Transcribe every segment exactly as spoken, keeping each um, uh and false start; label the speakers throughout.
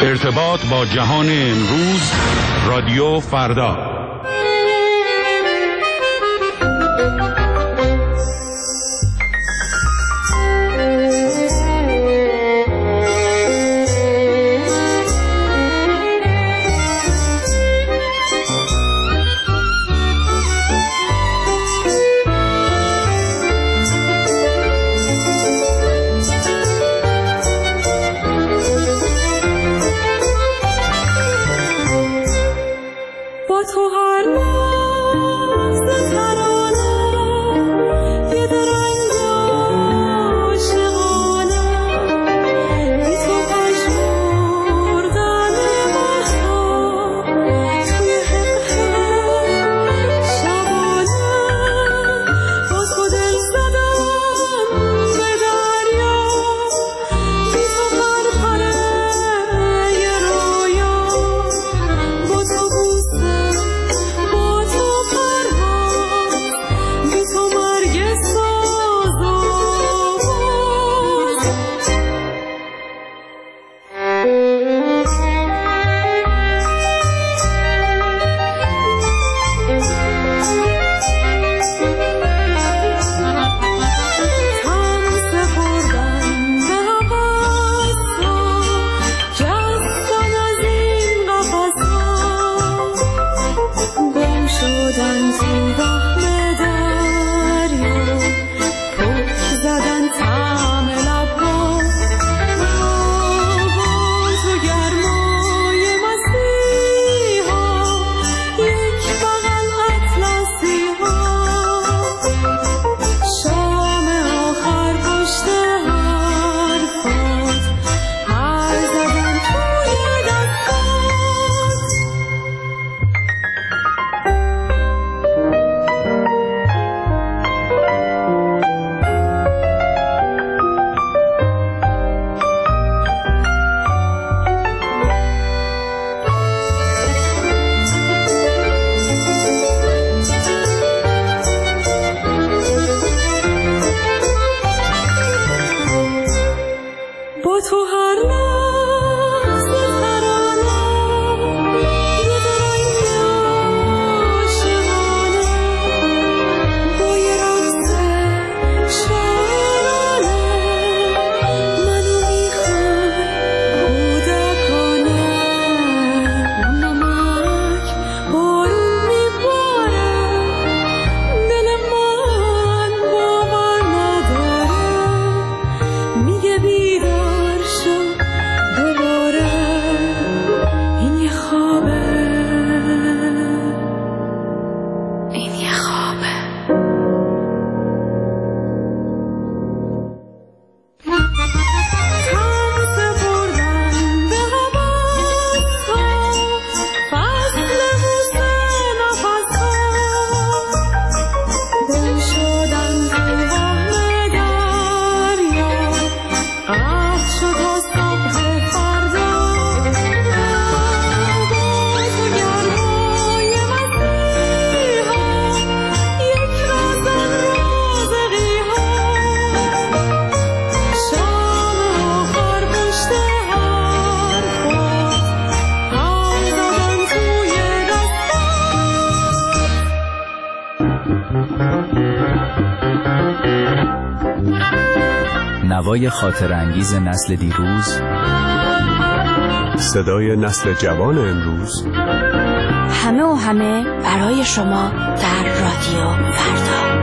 Speaker 1: ارتباط با جهان امروز، رادیو فردا.
Speaker 2: نوای خاطر انگیز نسل دیروز،
Speaker 3: صدای نسل جوان امروز،
Speaker 4: همه و همه برای شما در رادیو فردا.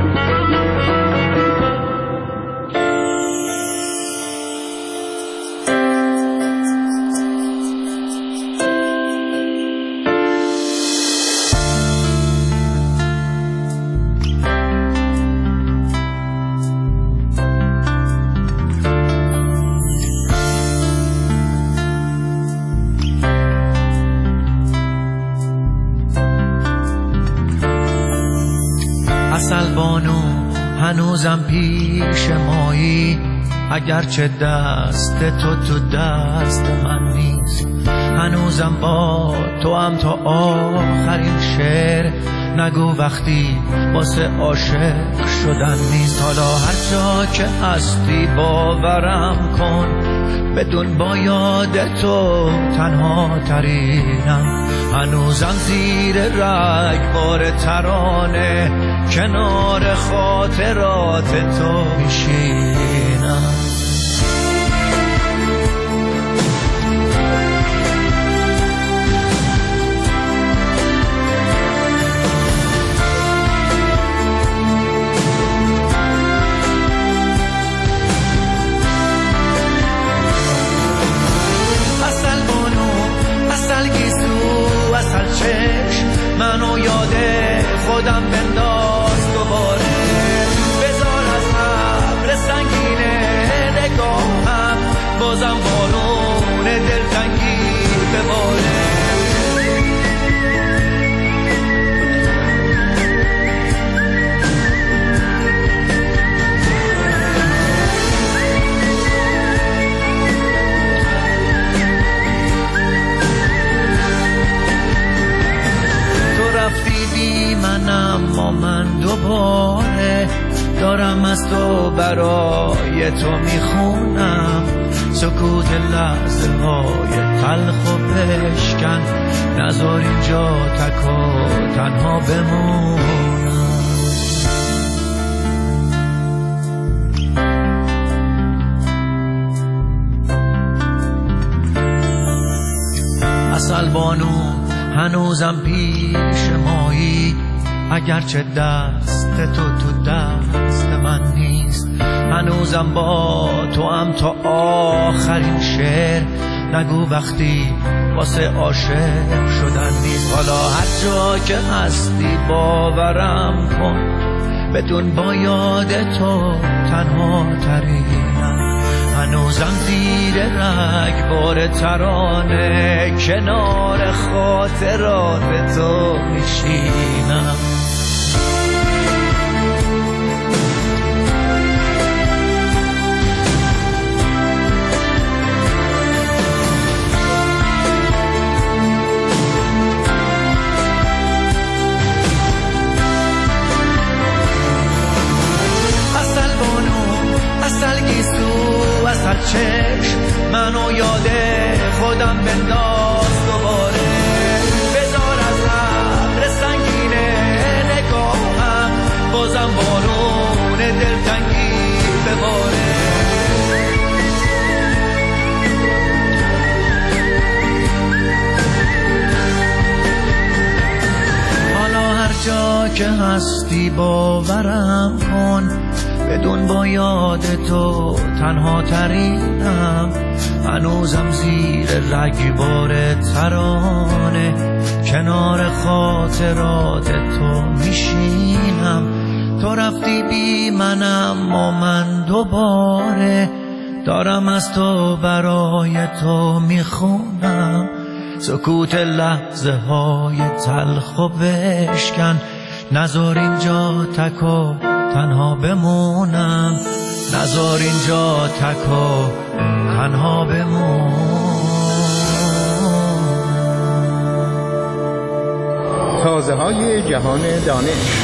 Speaker 5: هنوزم پیش مایی، اگرچه دست تو تو دست من نیست. هنوزم با تو هم تا آخرین شعر نگو وقتی واسه عاشق شدن نیست. حالا هر جا که هستی باورم کن، بدون با یاد تو تنها ترینم. هنوزم زیر رگبار ترانه کنار خاطرات تو میشینم. منو یاد خودم بنداز دوباره، بذار از ابر سنگینه نگاهم بازم بارون دلتنگی بباره. اما من دوباره دارم از تو برای تو میخونم. سکوت لحظه های تلخ و بشکن، نذار اینجا تک و تنها بمونم. اصل بانو هنوزم پیش مایی، اگرچه دست تو تو دست من نیست. هنوزم با تو هم تا آخرین شعر، نگو وقتی واسه عاشق شدن نیست. حالا هر جا که هستی باورم کن، بدون با یاد تو تنها ترینم. هنوزم زیر رگبار ترانه کنار خاطرات تو میشینم. اصل چشم منو یاد خودم بنداز دوباره، بذار از ابر سنگینه نگاهم بازم بارون دلتنگی بباره. حالا هر جا که هستی باورم کن، بدون با یاد تو تنها ترینم. هنوزم زیر رگبار ترانه کنار خاطرات تو میشینم. تو رفتی بی منم و من دوباره دارم از تو برای تو میخونم. سکوت لحظه های تلخ و بشکن، نذار اینجا تک و تنها بمونم. نذار اینجا تک و تنها بمونم.
Speaker 3: تازه های جهان دانش.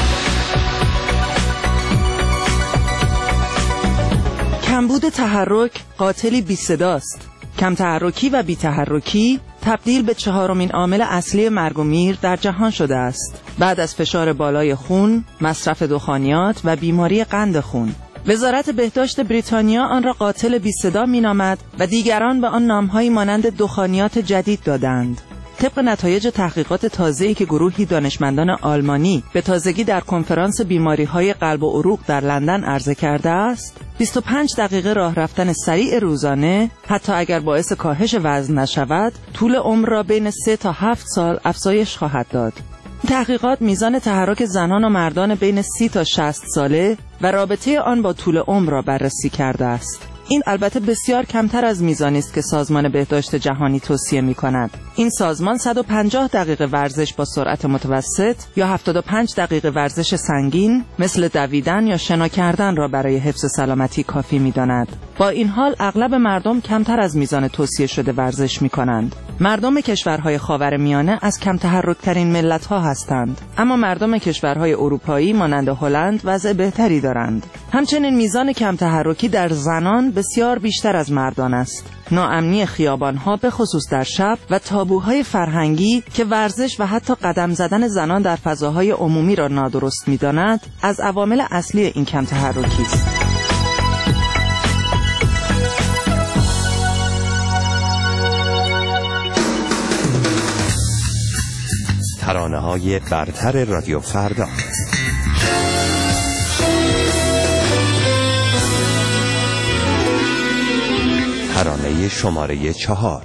Speaker 6: کمبود تحرک قاتلی بی صداست. کم تحرکی و بی تحرکی تبدیل به چهارمین عامل اصلی مرگ و میر در جهان شده است، بعد از فشار بالای خون، مصرف دخانیات و بیماری قند خون. وزارت بهداشت بریتانیا آن را قاتل بی صدا می‌نامد و دیگران به آن نام‌هایی مانند دخانیات جدید دادند. طبق نتایج تحقیقات تازه‌ای که گروهی دانشمندان آلمانی به تازگی در کنفرانس بیماری‌های قلب و عروق در لندن عرضه کرده است، بیست و پنج دقیقه راه رفتن سریع روزانه، حتی اگر باعث کاهش وزن نشود، طول عمر را بین سه تا هفت سال افزایش خواهد داد. تحقیقات میزان تحرک زنان و مردان بین سی تا شصت ساله و رابطه آن با طول عمر را بررسی کرده است. این البته بسیار کمتر از میزانی است که سازمان بهداشت جهانی توصیه می‌کند. این سازمان صد و پنجاه دقیقه ورزش با سرعت متوسط یا هفتاد و پنج دقیقه ورزش سنگین مثل دویدن یا شنا کردن را برای حفظ سلامتی کافی می‌داند. با این حال اغلب مردم کمتر از میزان توصیه شده ورزش می‌کنند. مردم کشورهای خاورمیانه از کم تحرک‌ترین ملت‌ها هستند، اما مردم کشورهای اروپایی مانند هلند وضع بهتری دارند. همچنین میزان کم تحرکی در زنان بسیار بیشتر از مردان است. ناامنی خیابان‌ها به خصوص در شب و تابوهای فرهنگی که ورزش و حتی قدم زدن زنان در فضاهای عمومی را نادرست می‌داند، از عوامل اصلی این کم تحرکی است.
Speaker 7: ترانه‌های برتر رادیو فردا. ترانه شماره چهار.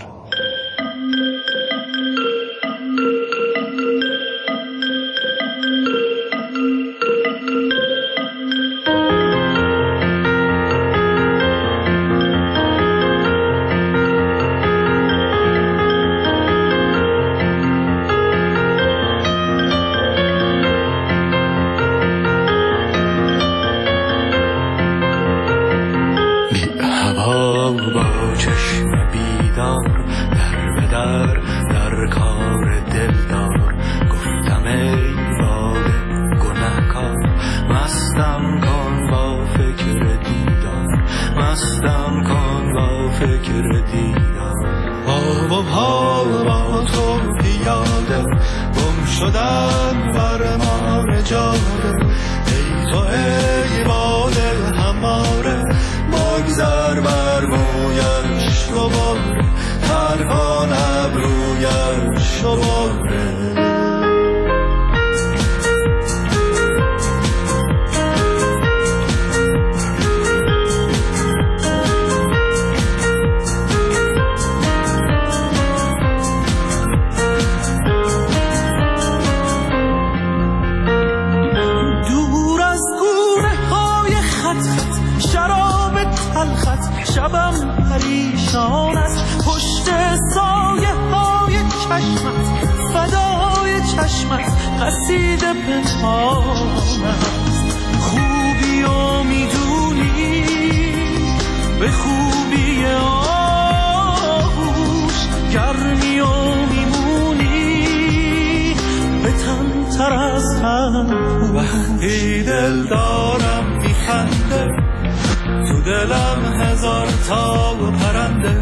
Speaker 5: وقتی دل دارم میخنده، تو دلم هزار تا پرنده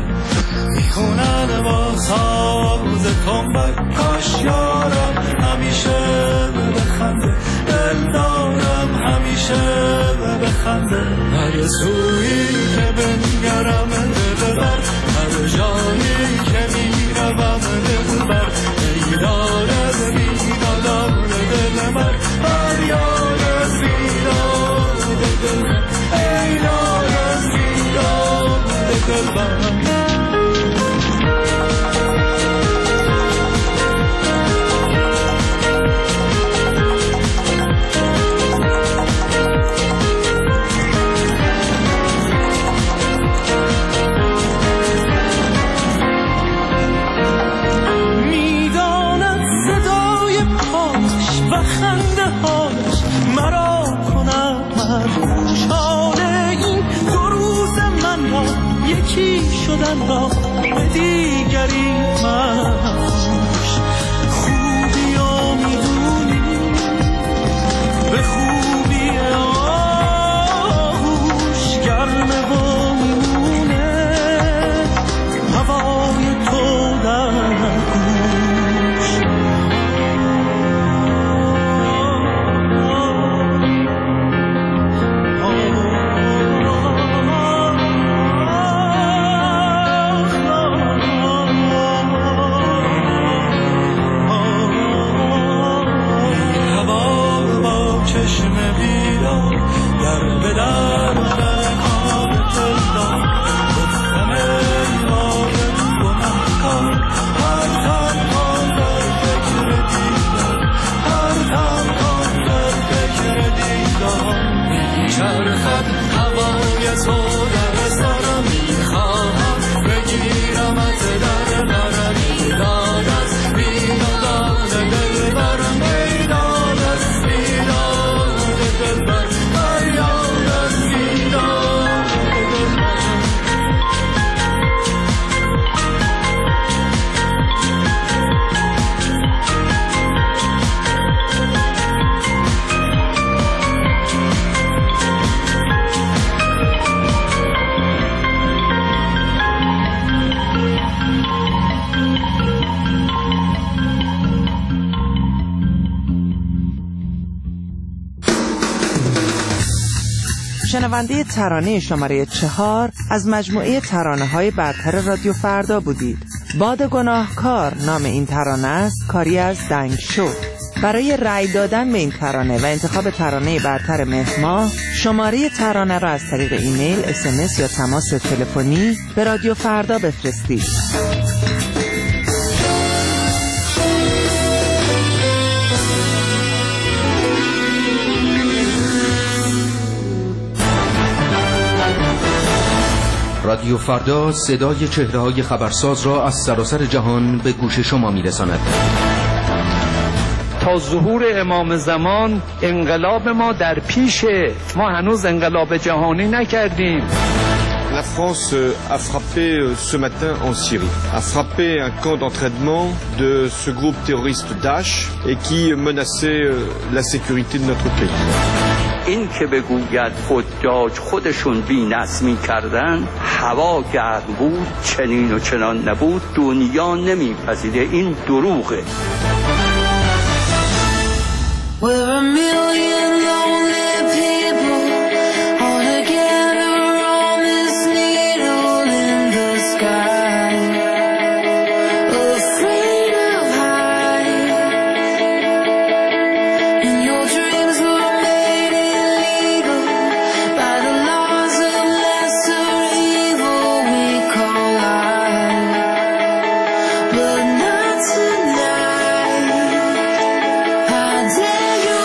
Speaker 5: میخونن با ساز تنبک. کاش یارم همیشه بخنده، دل دارم همیشه بخنده. هر سویی که بنگرم دل بر، هر جایی که میروم دل بر. ای دارد بیدادار دل بر، فریاد از بیداد دل بر. ای دارد بیداد دل بر. شدن را به دیگری مخوش. خوبی ها میدونی به خوبی آهوش، گرمه و میمونه هوای تو در گوش.
Speaker 6: شنونده ترانه شماره چهار از مجموعه ترانه های برتر رادیو فردا بودید. باد گناهکار نام این ترانه است، کاری از دنگ شو. برای رأی دادن به این ترانه و انتخاب ترانه برتر مهر ماه، شماره ترانه را از طریق ایمیل، اس ام اس یا تماس تلفنی به رادیو فردا بفرستید.
Speaker 8: رادیو فردا صدای چهره‌های خبرساز را از سراسر جهان به گوش شما می‌رساند.
Speaker 9: تا ظهور امام زمان انقلاب ما در پیشه، ما هنوز انقلاب جهانی نکردیم.
Speaker 10: La France a frappé ce matin en Syrie, a frappé un camp d'entraînement de ce groupe terroriste Daesh et qui menaçait la sécurité de notre pays.
Speaker 11: این که بگوید حجاج خودشون بی‌نظ می‌کردن، هوا گرم بود، چنین و چنان نبود، دنیا نمی‌پذیره، این دروغه. We're a million lonely people all together on this needle in the sky, afraid of height, and your dreams were made illegal by the laws of lesser evil we call life, but not tonight. I dare you.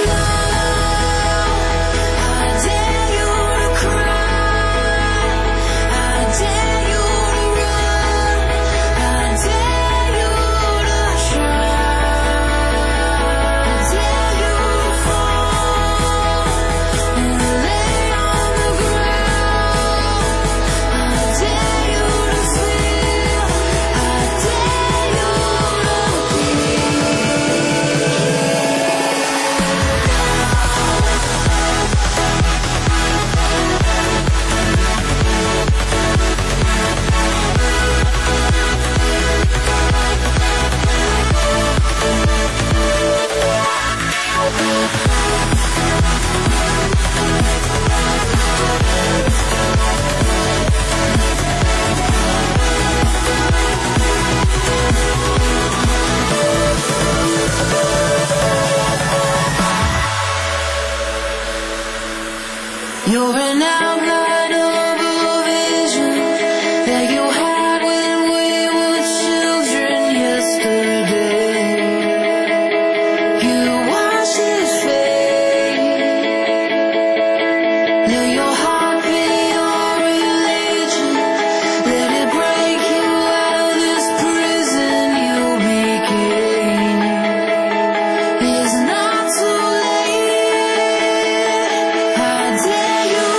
Speaker 11: You're an outline of a vision that you had when we were children yesterday. You watch it fade. Let your heart be your religion. Let it break you out of this prison you became. It's not too late. I dare you.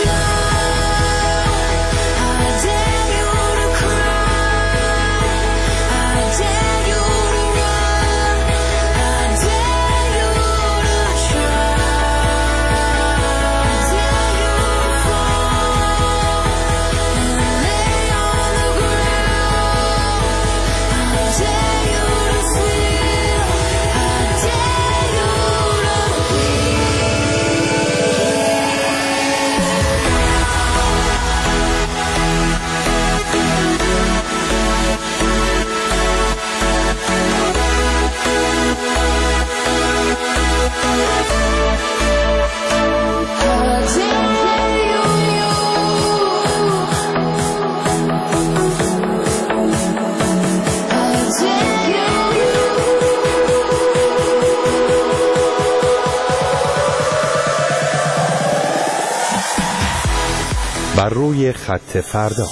Speaker 7: بر روی خط فردا.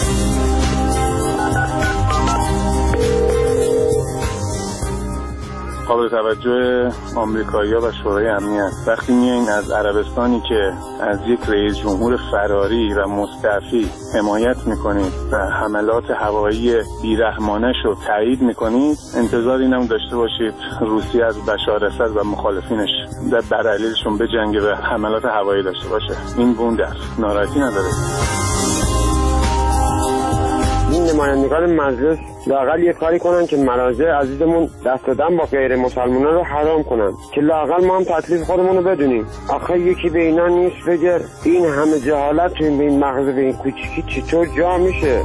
Speaker 12: قابل توجه آمریکایی‌ها و شورای امنیت وقتی میایین از عربستانی که از یک رئیس جمهور فراری و مستعفی حمایت میکنید و حملات هوایی بیرحمانش رو تایید میکنید، انتظار اینم داشته باشید روسیه از بشار اسد و مخالفینش در بر علیهشون بجنگه و حملات هوایی داشته باشه. این بوند است، ناراحتی نداره.
Speaker 13: این نمایندگان مجلس لااقل یه کاری کنن که مراجع عزیزمون دست دادن با غیر مسلمانان رو حرام کنن، که لااقل ما هم تکلیف خودمون رو بدونیم. آخه یکی به اینا نیست بگه این همه جهالت تو این به این مغز به این کوچیکی چطور جا میشه؟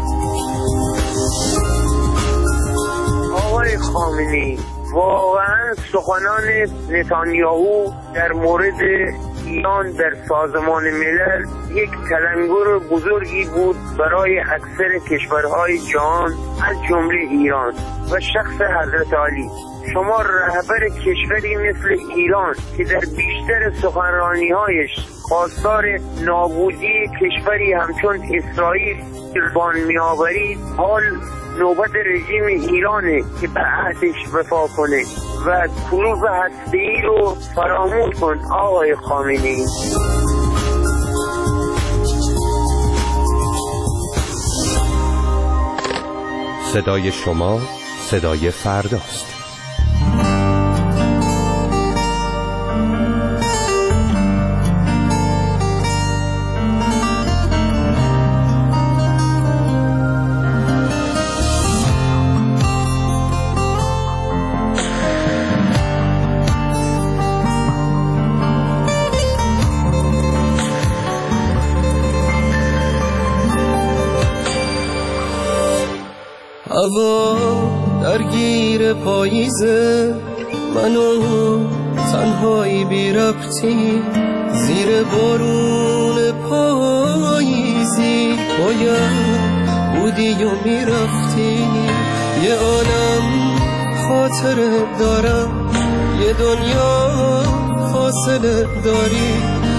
Speaker 14: آقای خامنه‌ای، واقعا سخنان نتانیاهو در مورد ایران در سازمان ملل یک تلنگر بزرگی بود برای اکثر کشورهای جهان از جمله ایران و شخص حضرت علی. شما رهبر کشوری مثل ایران که در بیشتر سخنرانی‌هایش خواستار نابودی کشوری همچون اسرائیل بان می‌آورید، حال نوبت رژیم ایرانه که به عهدش وفا کنه و کلوب هسته‌ای رو فراموش کن آقای خامنه‌ای.
Speaker 7: صدای شما صدای فرداست.
Speaker 5: هوا درگیر پاییزه، منو تنهایی بی ربطی زیر بارون پاییزی، باید بودی و میرفتی. یه عالم خاطره دارم، یه دنیا فاصله داری.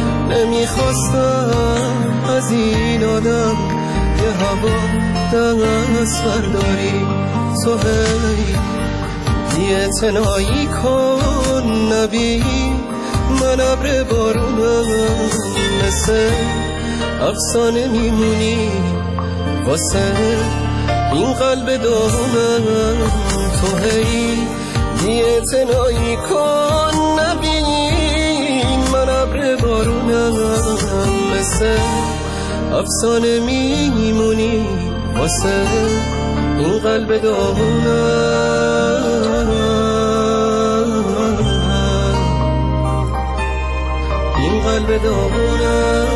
Speaker 5: نمیخواستم از این آدم یه هوا دست برداری. تو هی بی‌اعتنایی کن نبی، من ابر بارونم مثل افسانه میمونی واسه این قلب داغونم. تو هی بی‌اعتنایی کن نبی، من ابر بارونم مثل افسانه میمونی واسه این قلب داغونم. این قلب داغونم.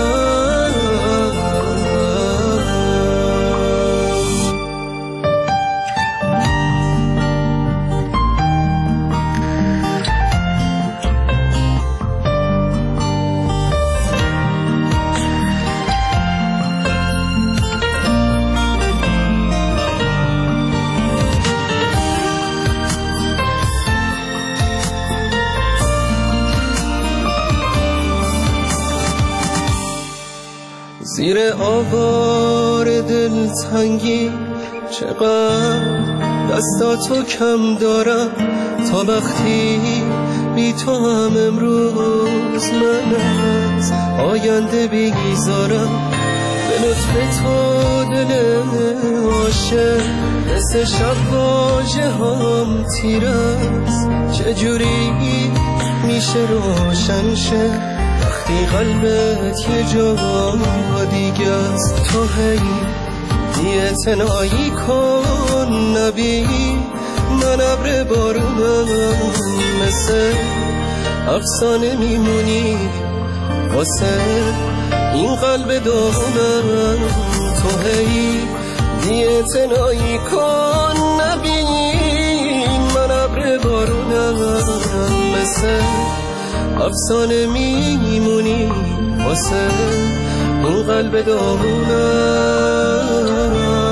Speaker 5: زیر آوار دلتنگی چقدر دستاتو کم دارم، تا وقتی بی تو هم امروز من از آینده بیزارم. به لطف تو دل عاشق مثل شب واژه هم تیر است، چجوری میشه روشن شه وقتی قلبت یه جا دیگه است. تو هی بی‌اعتنایی کن نبی، من ابر بارونم مثل افسانه میمونی واسه این قلب داغونم. تو هی بی‌اعتنایی کن نبی، من ابر بارونم مثل افسانه میمونی واسه این قلب داغونم.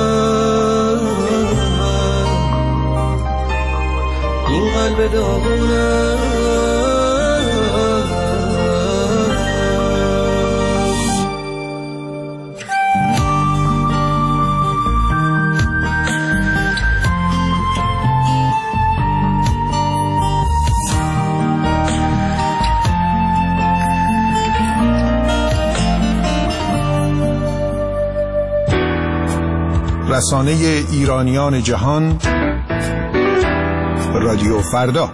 Speaker 5: این قلب داغونم.
Speaker 3: رسانه ایرانیان جهان، رادیو فردا.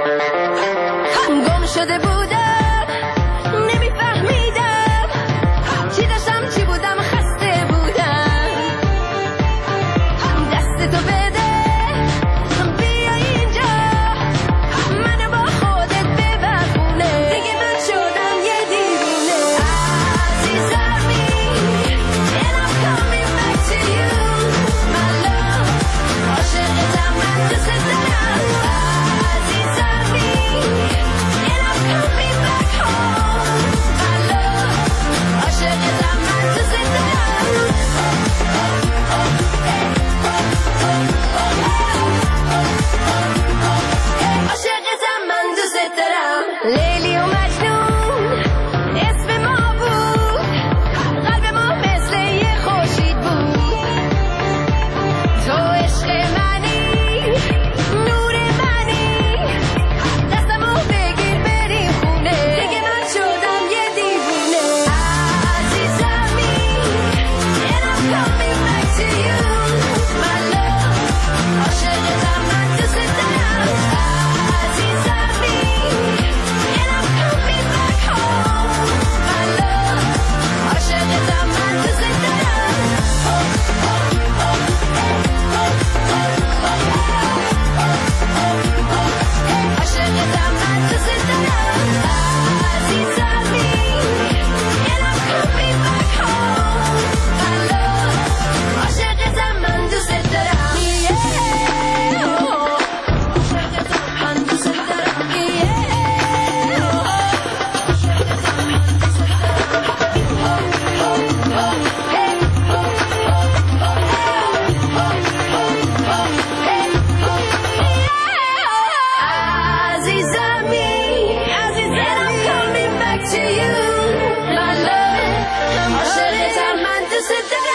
Speaker 11: هم گم شده بودم، نمیفهمیدم sit down.